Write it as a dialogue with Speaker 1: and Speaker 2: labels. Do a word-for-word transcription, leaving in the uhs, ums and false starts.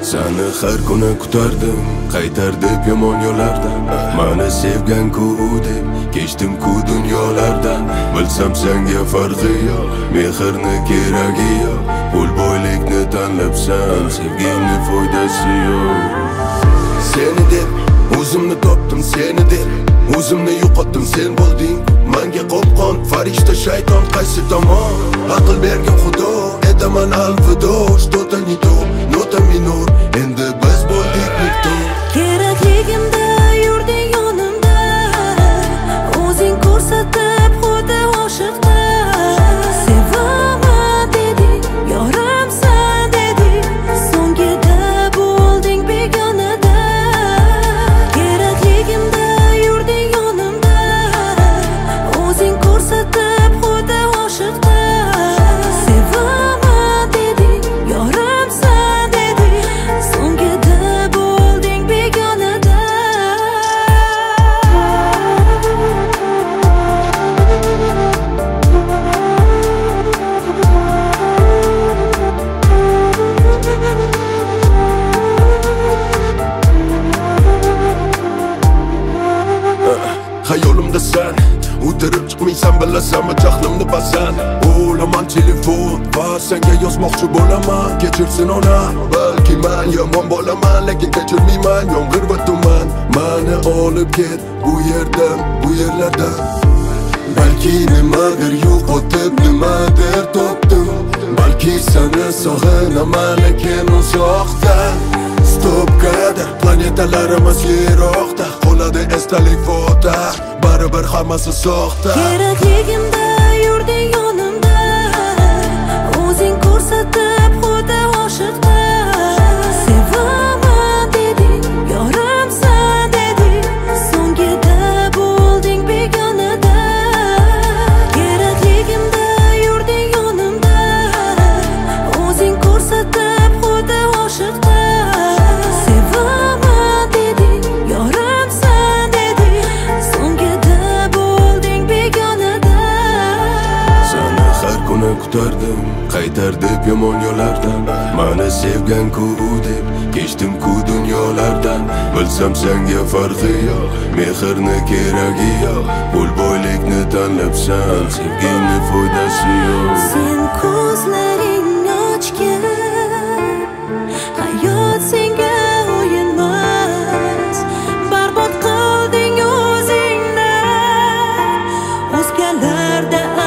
Speaker 1: Seni har kuni kutardim, qaytar deb yomon yo'lardan. Meni sevgan-ku deb kechdim-ku dunyolardan. Bilsam senga farqi yo'q, mehrni keragi yo'q. Pul boylikni tanlabsan, sevgimni foydasi yo'q. Seni deb o'zimni topdim, seni deb o'zimni yo'qotdim, sen bo'lding menga qopqon. Farishta shayton qaysi tomon? Aql bergan Xudo, etaman alvido. Что-то не то, нота minor. Endi biz bo'ldik nikto.
Speaker 2: Kerakligimda yurding yonimda, o'zing ko'rsatib xuddi oshiqdim. Sevaman deding, yorimsan deding, so'ngida bo'lding begonada. Kerakligimda yurding yonimda, o'zing ko'rsatib xuddi oshiqdim. Sevaman deding, yorimsan deding, so'ngida bo'lding begonada.
Speaker 1: Hayolimda sen o'tirib chiqmaysan, bilasanmi jahlimni basan. O'laman telefon va senga yozmoqchi bo'laman. Kechirsin ona, balki men yomon bo'laman, lekin kechirmayman yomg'ir va tuman. Meni olib ket bu yerdan, bu yerlardan. Balki nimadir yo'qotib, nimadir topdim. Balki seni sog'inaman, lekin uzoqdan. Stopkada planetalarimiz yiroqda, qoladi esdalik fota, baribir hammasi soxta.
Speaker 2: Kerakligimda yurding yonimda, o'zing ko'rsatib xuddi oshiqdim. Sevaman deding, yorimsan deding, so'ngida bo'lding begonada. Kerakligimda yurding yonimda, o'zing ko'rsatib xuddi oshiqdim. Sevaman deding, yorimsan deding, so'ngida bo'lding begonada.
Speaker 1: Seni har kuni kutardim, qaytar deb yomon yo'lardan. Meni sevgan-ku deb kechdim-ku dunyolardan. Bilsam senga farqi yo'q, mehrni keragi yo'q. Pul boylikni tanlabsan, sevgimni foydasi yo'q.
Speaker 2: Sen ko'zlaringni ochgin, hayot senga o'yinmas. Barbod qilding o'zingni, o'zgalarda